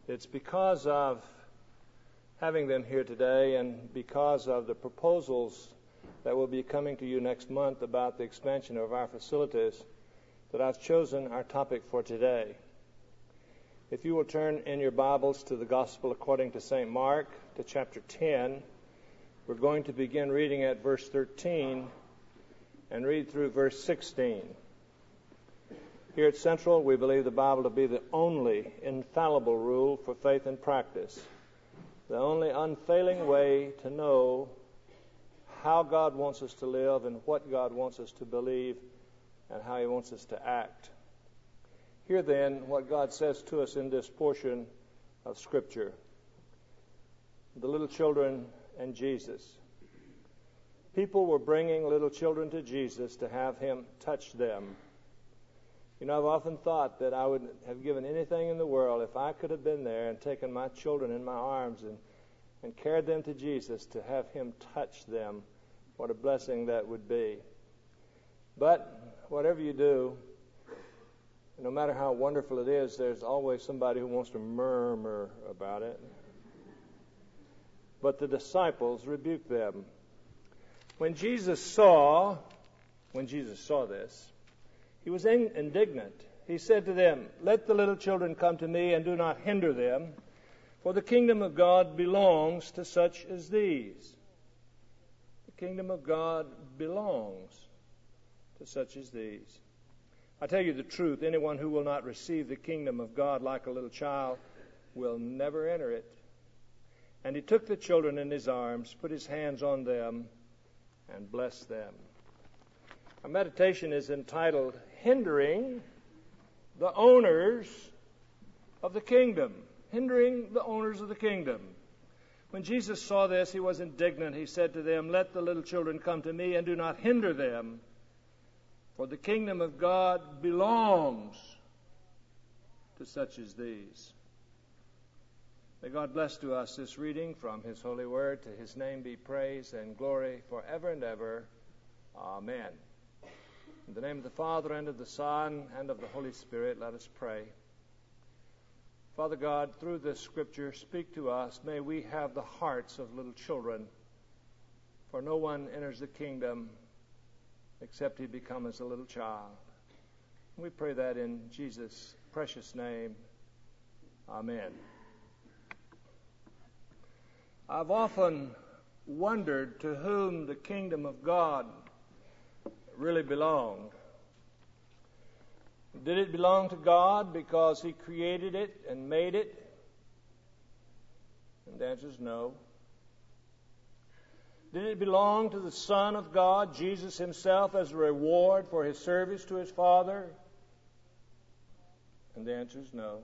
It's because of having them here today and because of the proposals that will be coming to you next month about the expansion of our facilities that I've chosen our topic for today. If you will turn in your Bibles to the Gospel according to St. Mark, to chapter 10, we're going to begin reading at verse 13 and read through verse 16. Here at Central, we believe the Bible to be the only infallible rule for faith and practice, the only unfailing way to know how God wants us to live and what God wants us to believe and how He wants us to act. Hear then what God says to us in this portion of Scripture. The little children and Jesus. People were bringing little children to Jesus to have Him touch them. You know, I've often thought that I would have given anything in the world if I could have been there and taken my children in my arms and carried them to Jesus to have Him touch them. What a blessing that would be. But whatever you do, no matter how wonderful it is, there's always somebody who wants to murmur about it. But the disciples rebuked them. When Jesus saw this, He was indignant. He said to them, "Let the little children come to me and do not hinder them, for the kingdom of God belongs to such as these." The kingdom of God belongs to such as these. I tell you the truth, anyone who will not receive the kingdom of God like a little child will never enter it. And He took the children in His arms, put His hands on them, and blessed them. Our meditation is entitled, Hindering the Owners of the Kingdom. Hindering the owners of the kingdom. When Jesus saw this, He was indignant. He said to them, "Let the little children come to me and do not hinder them, for the kingdom of God belongs to such as these." May God bless to us this reading from His holy word. To His name be praise and glory forever and ever. Amen. In the name of the Father, and of the Son, and of the Holy Spirit, let us pray. Father God, through this Scripture, speak to us. May we have the hearts of little children, for no one enters the kingdom except he become as a little child. We pray that in Jesus' precious name. Amen. I've often wondered to whom the kingdom of God really belonged. Did it belong to God because He created it and made it? And the answer is no. Did it belong to the Son of God, Jesus Himself, as a reward for His service to His Father? And the answer is no.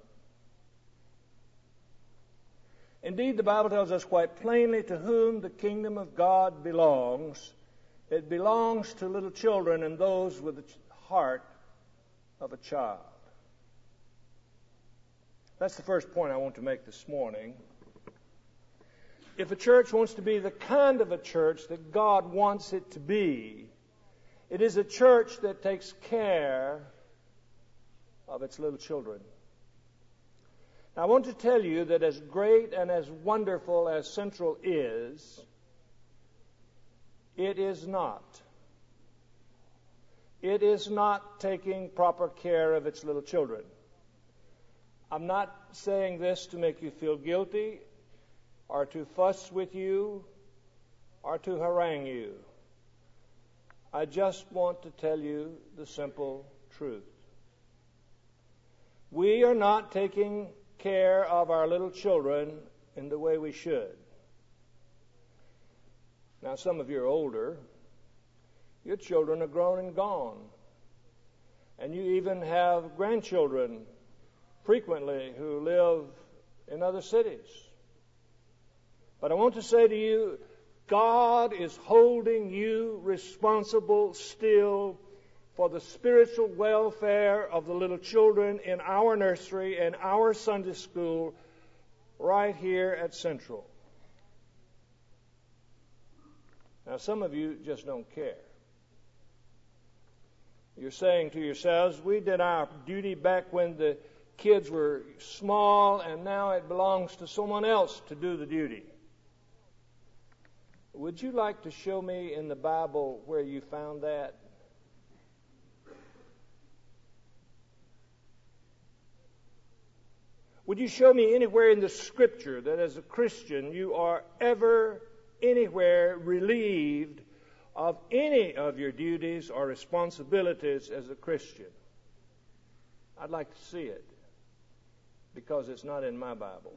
Indeed, the Bible tells us quite plainly to whom the kingdom of God belongs. It belongs to little children and those with the heart of a child. That's the first point I want to make this morning. If a church wants to be the kind of a church that God wants it to be, it is a church that takes care of its little children. Now, I want to tell you that as great and as wonderful as Central is, it is not. It is not taking proper care of its little children. I'm not saying this to make you feel guilty or to fuss with you or to harangue you. I just want to tell you the simple truth. We are not taking care of our little children in the way we should. Now, some of you are older. Your children are grown and gone. And you even have grandchildren frequently who live in other cities. But I want to say to you, God is holding you responsible still for the spiritual welfare of the little children in our nursery and our Sunday school right here at Central. Now, some of you just don't care. You're saying to yourselves, we did our duty back when the kids were small, and now it belongs to someone else to do the duty. Would you like to show me in the Bible where you found that? Would you show me anywhere in the Scripture that as a Christian you are ever, anywhere relieved of any of your duties or responsibilities as a Christian? I'd like to see it, because it's not in my Bible.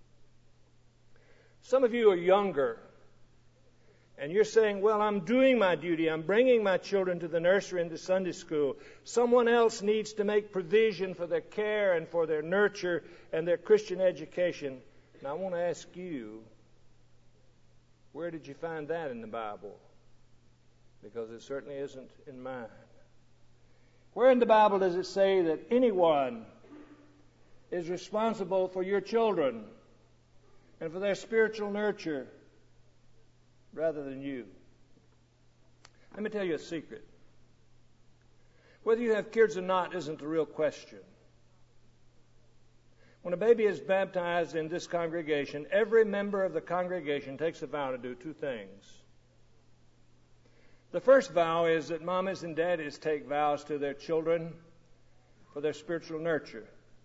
Some of you are younger, and you're saying, well, I'm doing my duty. I'm bringing my children to the nursery and to Sunday school. Someone else needs to make provision for their care and for their nurture and their Christian education. And I want to ask you, where did you find that in the Bible? Because it certainly isn't in mine. Where in the Bible does it say that anyone is responsible for your children and for their spiritual nurture rather than you? Let me tell you a secret. Whether you have kids or not isn't the real question. When a baby is baptized in this congregation, every member of the congregation takes a vow to do two things. The first vow is that mommies and daddies take vows to their children for their spiritual nurture.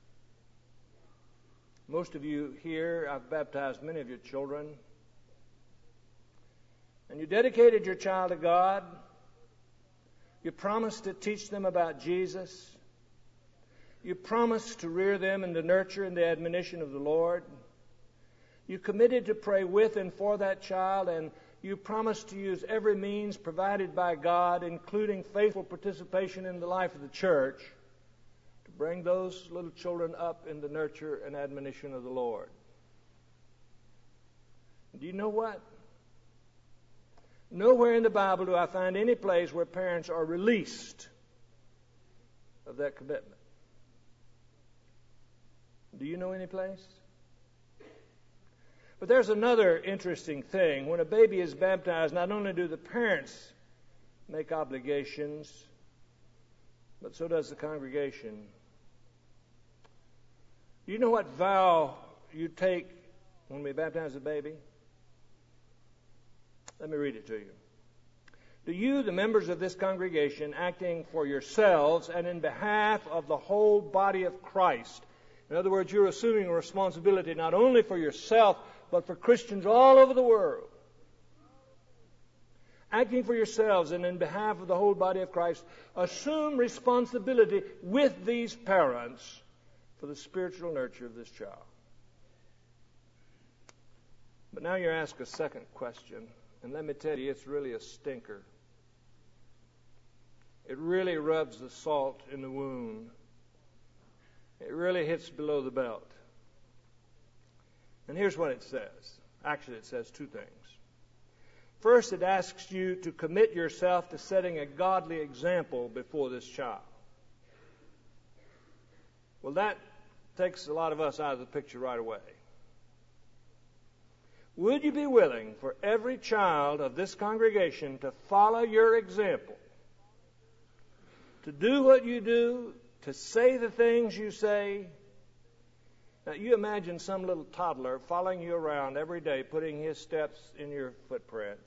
Most of you here, I've baptized many of your children. And you dedicated your child to God. You promised to teach them about Jesus. You promised to rear them in the nurture and the admonition of the Lord. You committed to pray with and for that child, and you promised to use every means provided by God, including faithful participation in the life of the church, to bring those little children up in the nurture and admonition of the Lord. Do you know what? Nowhere in the Bible do I find any place where parents are released of that commitment. Do you know any place? But there's another interesting thing. When a baby is baptized, not only do the parents make obligations, but so does the congregation. Do you know what vow you take when we baptize a baby? Let me read it to you. Do you, the members of this congregation, acting for yourselves and in behalf of the whole body of Christ, in other words, you're assuming a responsibility not only for yourself, but for Christians all over the world, acting for yourselves and in behalf of the whole body of Christ, assume responsibility with these parents for the spiritual nurture of this child. But now you're asked a second question. And let me tell you, it's really a stinker. It really rubs the salt in the wound. It really hits below the belt. And here's what it says. Actually, it says two things. First, it asks you to commit yourself to setting a godly example before this child. Well, that takes a lot of us out of the picture right away. Would you be willing for every child of this congregation to follow your example, to do what you do, to say the things you say? Now, you imagine some little toddler following you around every day, putting his steps in your footprints,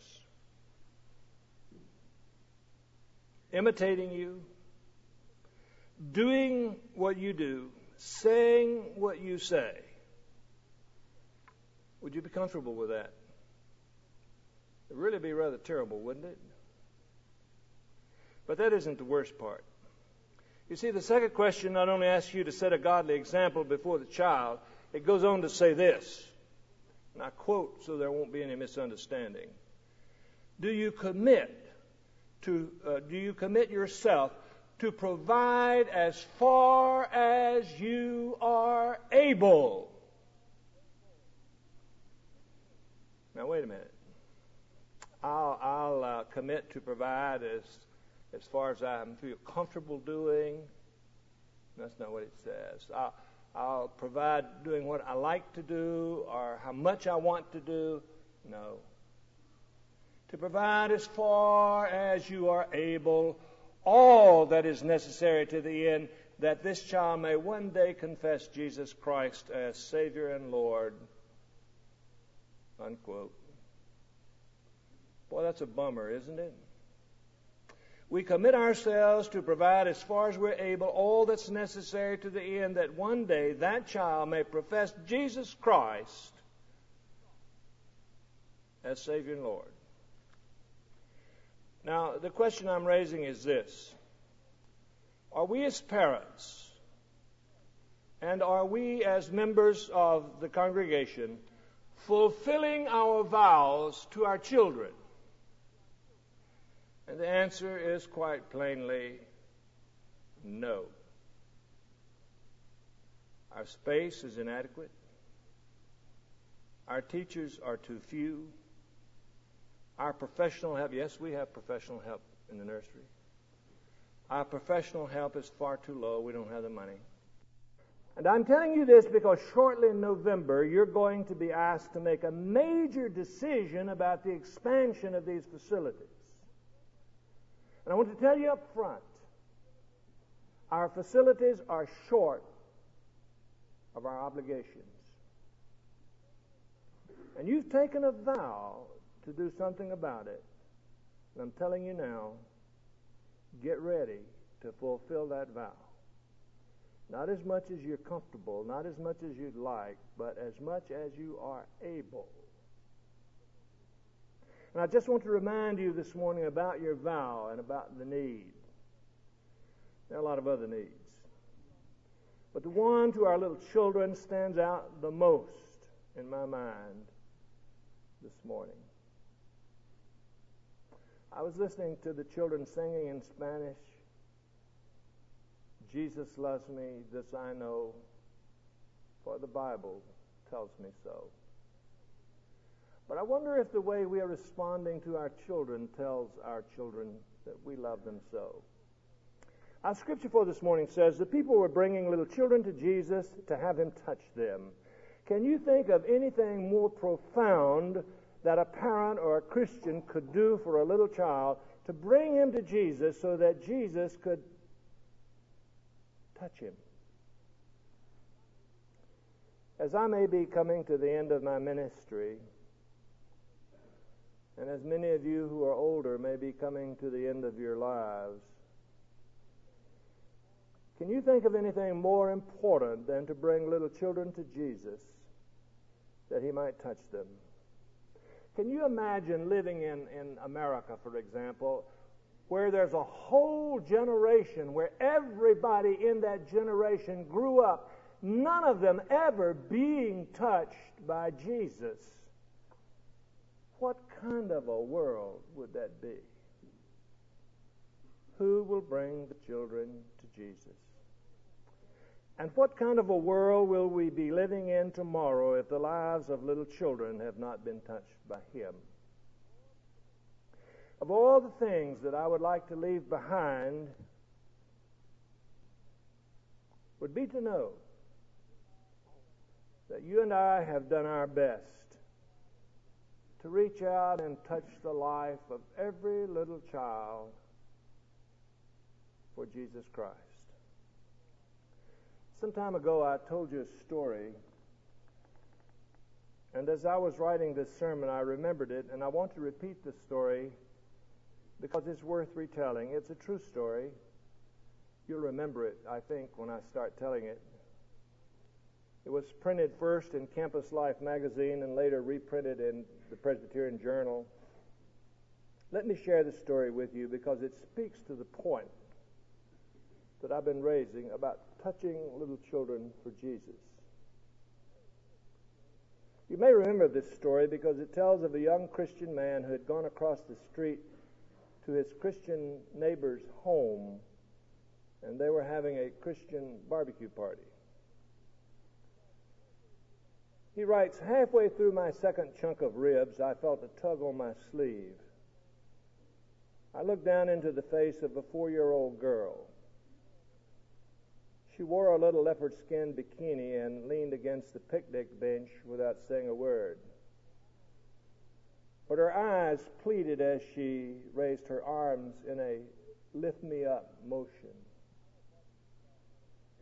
imitating you, doing what you do, saying what you say. Would you be comfortable with that? It would really be rather terrible, wouldn't it? But that isn't the worst part. You see, the second question not only asks you to set a godly example before the child, it goes on to say this, and I quote so there won't be any misunderstanding. Do you commit yourself to provide as far as you are able? Now, wait a minute. I'll commit to provide as far as I feel comfortable doing. That's not what it says. I'll provide doing what I like to do or how much I want to do. No. To provide as far as you are able, all that is necessary to the end that this child may one day confess Jesus Christ as Savior and Lord. Unquote. Boy, that's a bummer, isn't it? We commit ourselves to provide as far as we're able all that's necessary to the end that one day that child may profess Jesus Christ as Savior and Lord. Now, the question I'm raising is this. Are we as parents and are we as members of the congregation fulfilling our vows to our children? And the answer is quite plainly no. Our space is inadequate. Our teachers are too few. Our professional help, yes, we have professional help in the nursery. Our professional help is far too low. We don't have the money. And I'm telling you this because shortly in November, you're going to be asked to make a major decision about the expansion of these facilities. And I want to tell you up front, our facilities are short of our obligations. And you've taken a vow to do something about it. And I'm telling you now, get ready to fulfill that vow. Not as much as you're comfortable, not as much as you'd like, but as much as you are able. And I just want to remind you this morning about your vow and about the need. There are a lot of other needs. But the one to our little children stands out the most in my mind this morning. I was listening to the children singing in Spanish, Jesus loves me, this I know, for the Bible tells me so. But I wonder if the way we are responding to our children tells our children that we love them so. Our scripture for this morning says the people were bringing little children to Jesus to have him touch them. Can you think of anything more profound that a parent or a Christian could do for a little child to bring him to Jesus so that Jesus could touch him? As I may be coming to the end of my ministry, and as many of you who are older may be coming to the end of your lives, can you think of anything more important than to bring little children to Jesus that he might touch them? Can you imagine living in America, for example, where there's a whole generation, where everybody in that generation grew up, none of them ever being touched by Jesus? What kind of a world would that be? Who will bring the children to Jesus? And what kind of a world will we be living in tomorrow if the lives of little children have not been touched by him? Of all the things that I would like to leave behind would be to know that you and I have done our best to reach out and touch the life of every little child for Jesus Christ. Some time ago, I told you a story, and as I was writing this sermon, I remembered it, and I want to repeat the story because it's worth retelling. It's a true story. You'll remember it, I think, when I start telling it. It was printed first in Campus Life magazine and later reprinted in the Presbyterian Journal. Let me share this story with you because it speaks to the point that I've been raising about touching little children for Jesus. You may remember this story because it tells of a young Christian man who had gone across the street to his Christian neighbor's home, and they were having a Christian barbecue party. He writes, halfway through my second chunk of ribs, I felt a tug on my sleeve. I looked down into the face of a 4-year-old girl. She wore a little leopard skin bikini and leaned against the picnic bench without saying a word. But her eyes pleaded as she raised her arms in a lift-me-up motion.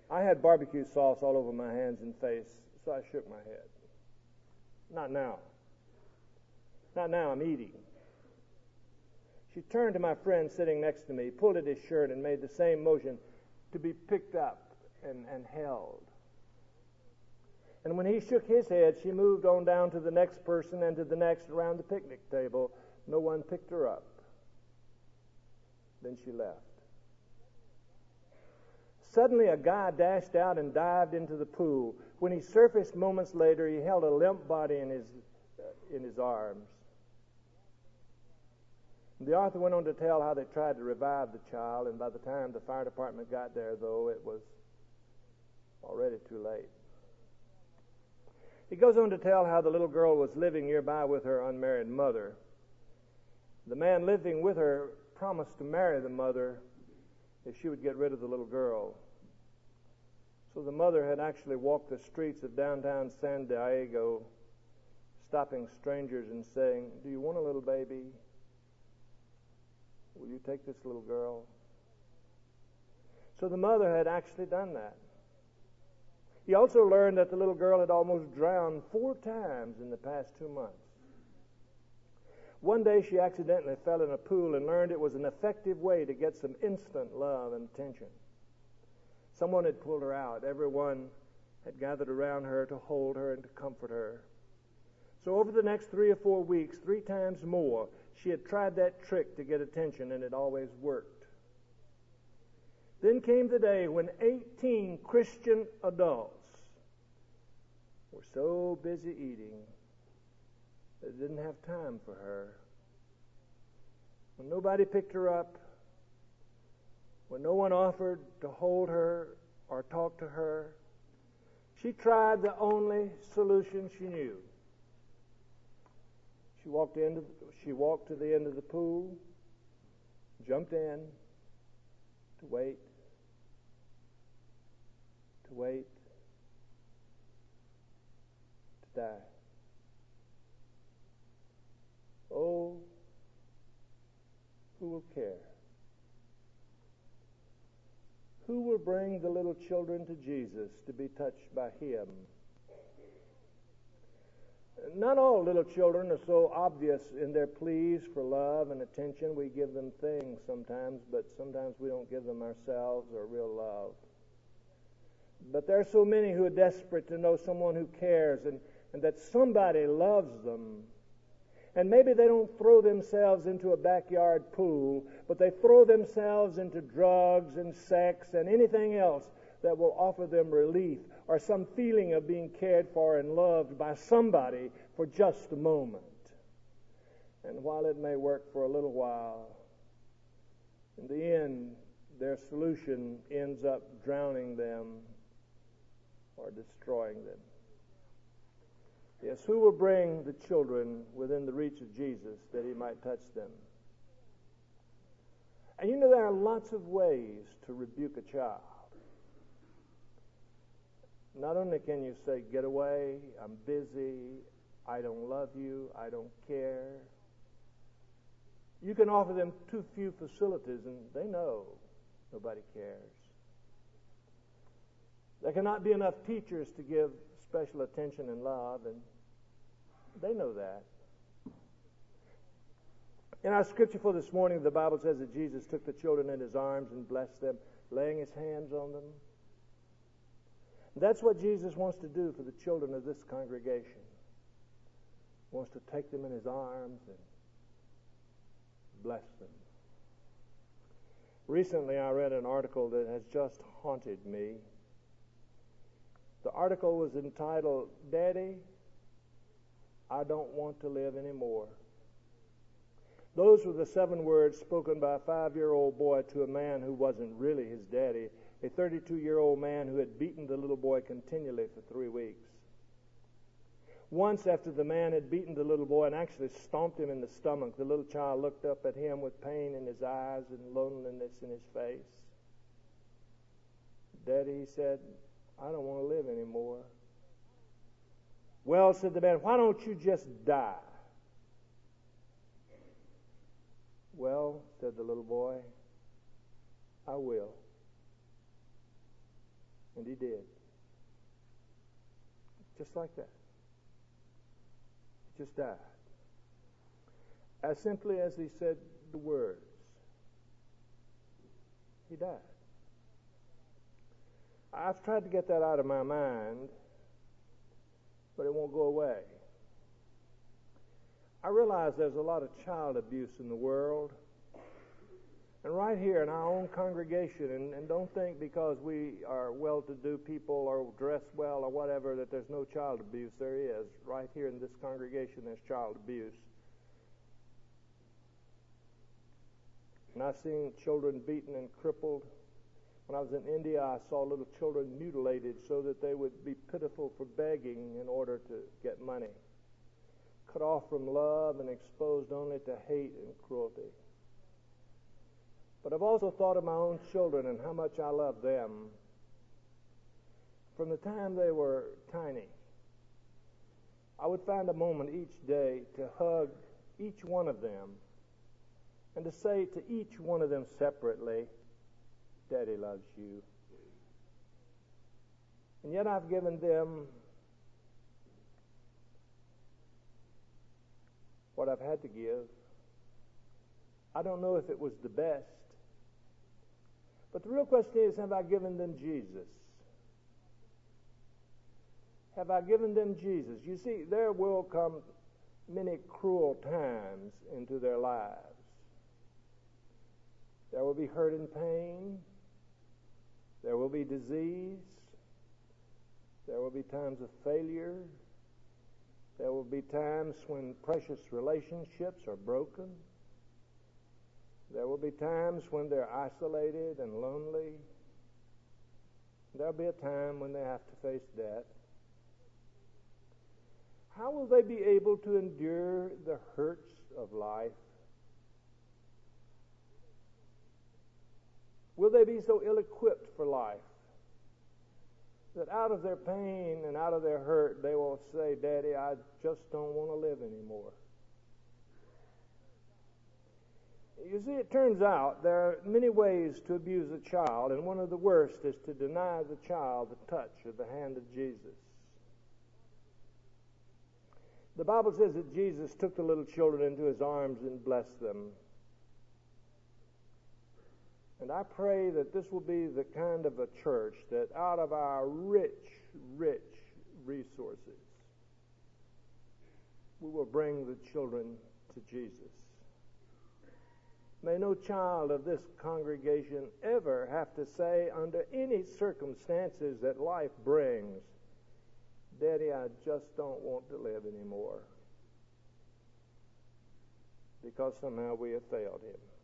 I had barbecue sauce all over my hands and face, so I shook my head. Not now. Not now, I'm eating. She turned to my friend sitting next to me, pulled at his shirt, and made the same motion to be picked up and held. And when he shook his head, she moved on down to the next person and to the next around the picnic table. No one picked her up. Then she left. Suddenly, a guy dashed out and dived into the pool. When he surfaced moments later, he held a limp body in his arms. The author went on to tell how they tried to revive the child, and by the time the fire department got there, though, it was already too late. He goes on to tell how the little girl was living nearby with her unmarried mother. The man living with her promised to marry the mother if she would get rid of the little girl. So the mother had actually walked the streets of downtown San Diego, stopping strangers and saying, "Do you want a little baby? Will you take this little girl?" So the mother had actually done that. He also learned that the little girl had almost drowned 4 times in the past 2 months. One day she accidentally fell in a pool and learned it was an effective way to get some instant love and attention. Someone had pulled her out. Everyone had gathered around her to hold her and to comfort her. So over the next 3 or 4 weeks, 3 times more, she had tried that trick to get attention, and it always worked. Then came the day when 18 Christian adults were so busy eating they didn't have time for her. When nobody picked her up, when no one offered to hold her or talk to her, she tried the only solution she knew. She walked to the end of the pool, jumped in to wait, to die. Oh, who will care? Who will bring the little children to Jesus to be touched by Him? Not all little children are so obvious in their pleas for love and attention. We give them things sometimes, but sometimes we don't give them ourselves or real love. But there are so many who are desperate to know someone who cares and that somebody loves them. And maybe they don't throw themselves into a backyard pool, but they throw themselves into drugs and sex and anything else that will offer them relief or some feeling of being cared for and loved by somebody for just a moment. And while it may work for a little while, in the end, their solution ends up drowning them or destroying them. Yes, who will bring the children within the reach of Jesus that He might touch them? And you know, there are lots of ways to rebuke a child. Not only can you say, "Get away, I'm busy, I don't love you, I don't care." You can offer them too few facilities and they know nobody cares. There cannot be enough teachers to give special attention and love, and they know that. In our scripture for this morning, the Bible says that Jesus took the children in His arms and blessed them, laying His hands on them. That's what Jesus wants to do for the children of this congregation. He wants to take them in His arms and bless them. Recently, I read an article that has just haunted me. The article was entitled, "Daddy, I don't want to live anymore." Those were the 7 words spoken by a 5-year-old boy to a man who wasn't really his daddy, a 32-year-old man who had beaten the little boy continually for 3 weeks. Once, after the man had beaten the little boy and actually stomped him in the stomach, the little child looked up at him with pain in his eyes and loneliness in his face. "Daddy," he said, "I don't want to live anymore." "Well," said the man, "why don't you just die?" "Well," said the little boy, "I will." And he did. Just like that. He just died. As simply as he said the words, he died. I've tried to get that out of my mind, but it won't go away. I realize there's a lot of child abuse in the world. And right here in our own congregation, and don't think because we are well-to-do people or dress well or whatever that there's no child abuse. There is. Right here in this congregation there's child abuse. And I've seen children beaten and crippled. When I was in India, I saw little children mutilated so that they would be pitiful for begging in order to get money. Cut off from love and exposed only to hate and cruelty. But I've also thought of my own children and how much I love them. From the time they were tiny, I would find a moment each day to hug each one of them and to say to each one of them separately, Daddy loves you. And yet I've given them what I've had to give. I don't know if it was the best. But the real question is, have I given them Jesus? Have I given them Jesus? You see, there will come many cruel times into their lives. There will be hurt and pain. There will be disease. There will be times of failure. There will be times when precious relationships are broken. There will be times when they're isolated and lonely. There'll be a time when they have to face death. How will they be able to endure the hurts of life? Will they be so ill-equipped for life that out of their pain and out of their hurt they will say, Daddy, I just don't want to live anymore? You see, it turns out there are many ways to abuse a child, and one of the worst is to deny the child the touch of the hand of Jesus. The Bible says that Jesus took the little children into his arms and blessed them. And I pray that this will be the kind of a church that out of our rich, rich resources, we will bring the children to Jesus. May no child of this congregation ever have to say under any circumstances that life brings, Daddy, I just don't want to live anymore, because somehow we have failed him.